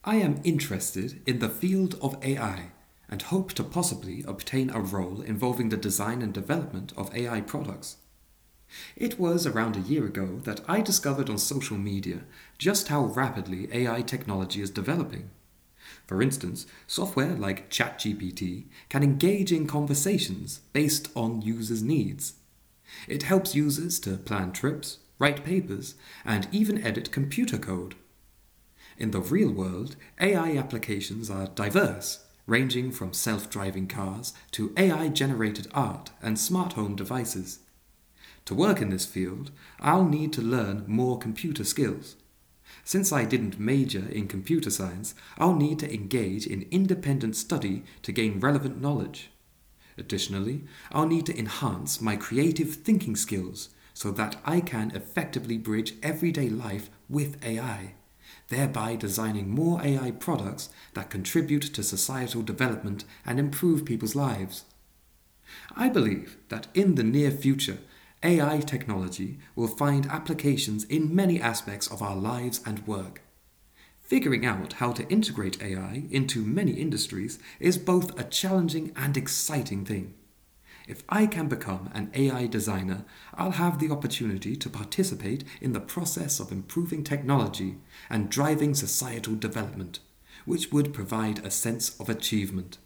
I am interested in the field of AI and hope to possibly obtain a role involving the design and development of AI products. It was around a year ago that I discovered on social media just how rapidly AI technology is developing. For instance, software like ChatGPT can engage in conversations based on users' needs. It helps users to plan trips, write papers, and even edit computer code. In the real world, AI applications are diverse, ranging from self-driving cars to AI-generated art and smart home devices. To work in this field, I'll need to learn more computer skills. Since I didn't major in computer science, I'll need to engage in independent study to gain relevant knowledge. Additionally, I'll need to enhance my creative thinking skills so that I can effectively bridge everyday life with AI, thereby designing more AI products that contribute to societal development and improve people's lives. I believe that in the near future, AI technology will find applications in many aspects of our lives and work. Figuring out how to integrate AI into many industries is both a challenging and exciting thing. If I can become an AI designer, I'll have the opportunity to participate in the process of improving technology and driving societal development, which would provide a sense of achievement.